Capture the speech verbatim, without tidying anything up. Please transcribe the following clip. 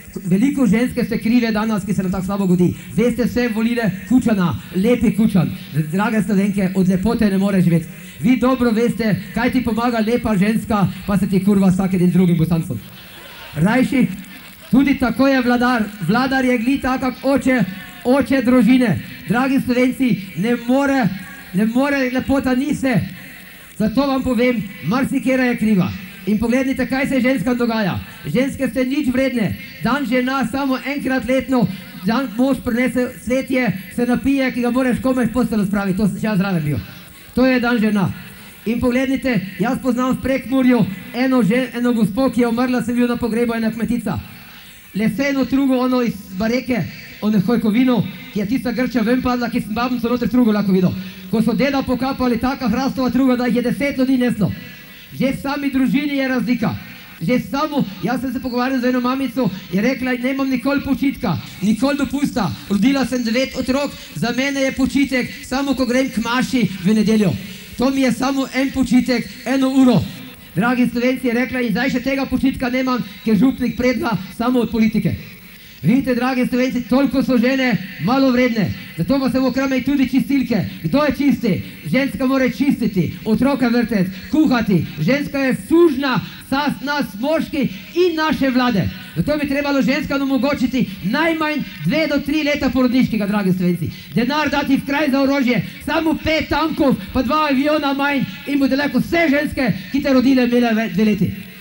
veliko ženske ste krive danes, ki se nam tako slabo godi. Veste vse volile Kučana, lepi Kučan. Drage Slovenke, od lepote ne more živeti. Vi dobro veste, kaj ti pomaga lepa ženska, pa se ti kurva vsakedim drugim bosancom. Rajši, tudi tako je vladar. Vladar je gli takak oče, oče družine. Dragi Slovenci, ne more, ne more lepota ni se. Zato vam povem, marsikera je kriva. In pogledajte, kaj se ženskam dogaja. Ženske ste nič vredne. Dan žena samo enkrat letno, dan mož prinese svetje, se napije, ki ga moraš komaj v posteljo spraviti. To še jaz zraven bil. To je dan žena. In pogledajte, jaz poznam v Prekmurju eno, eno gospo, ki je umrla, sem bil na pogrebu, ena kmetica. Leseno trugo, ono iz bareke, ono hojkovino, ki je tista grča ven padla, ki sem babnico noter trugo lahko videl. Ko so deda pokapali taka hrastova truga, da jih je deset ljudi neslo. Že v sami družini je razlika. Že samo, jaz sem se pogovarjal z eno mamico, je rekla, nemam nikoli počitka, nikoli dopusta. Rodila sem devet otrok, za mene je počitek, samo ko grem k maši v nedeljo. To mi je samo en počitek, eno uro. Dragi Slovenci, je rekla, in zdaj še tega počitka nemam, ker župnik predva samo od politike. Vidite, dragi Slovenci, toliko so žene malo vredne. Zato pa se okramejo tudi čistilke. Kdo je čisti? Ženska mora čistiti, otroka vrteti, kuhati. Ženska je sužna sas nas, moški in naše vlade. Zato bi trebalo ženskam omogočiti najmanj dve do tri leta porodniškega, dragi Slovenci. Denar dati v kraj za orožje, samo pet tankov, pa dva aviona manj in bodo lahko vse ženske, ki te rodile, imele dve leti.